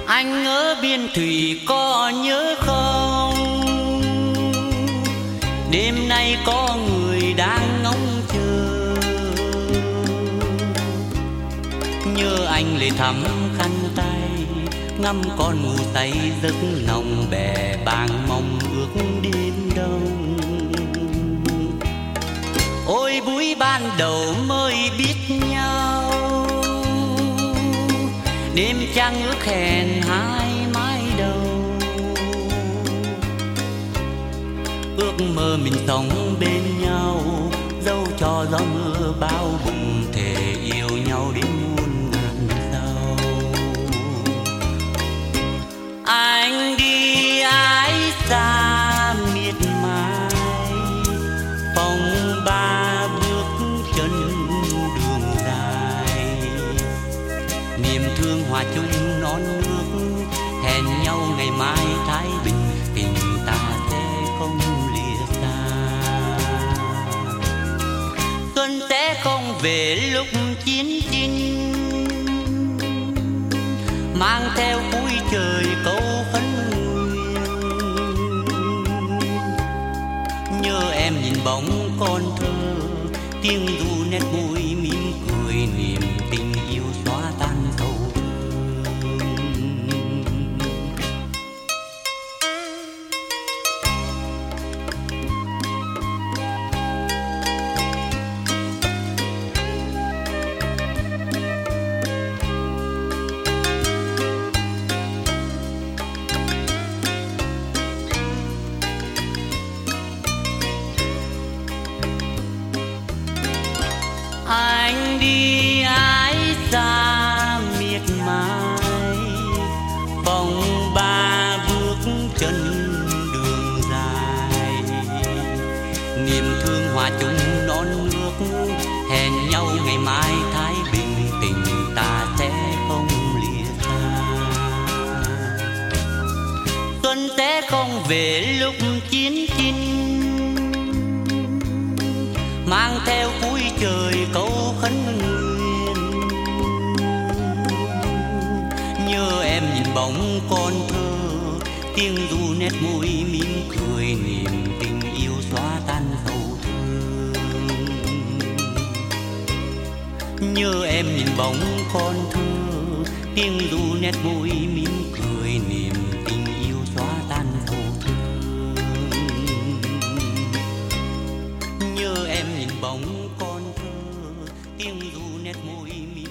Anh ở biên thủy có nhớ không? Đêm nay có người đang ngóng chờ, nhớ anh lệ thắm khăn tay, ngắm con ngủ say giấc nồng bè bàng mong ước đêm đông. Ôi buổi ban đầu mới biết nhau, đêm trăng ước hẹn hai mái đầu. Ước mơ mình sống bên nhau, dẫu cho gió mưa bao bùng, thề yêu nhau đến muôn ngàn sau. Anh đi ái xa miệt mài, phòng ba bước chân đường dài. Niềm thương hòa chung non nước, hẹn nhau ngày mai thái bình, tình ta sẽ không lìa xa. Xuân sẽ không về lúc chiến chinh, mang theo cuối trời câu khấn nguyện. Nhớ em nhìn bóng con thơ, tiếng ru nét môi mỉm cười, niềm tình yêu xóa tan sầu thương. Anh đi ái xa miệt mài, vòng ba bước chân đường dài. Niềm thương hòa chung non nước, hẹn nhau ngày mai thái bình, tình ta sẽ không lìa xa. Xuân sẽ không về lúc chiến chinh, mang theo cuối trời câu khấn nguyện. Nhớ em nhìn bóng con thơ, tiếng ru nét môi mỉm cười, niềm tình yêu xóa tan sầu thương. Nhớ em nhìn bóng con thơ, tiếng ru nét môi mỉm cười, niềm tình yêu xóa tan sầu thương. Nhớ em nhìn bóng con thơ, tiếng ru nét môi mỉm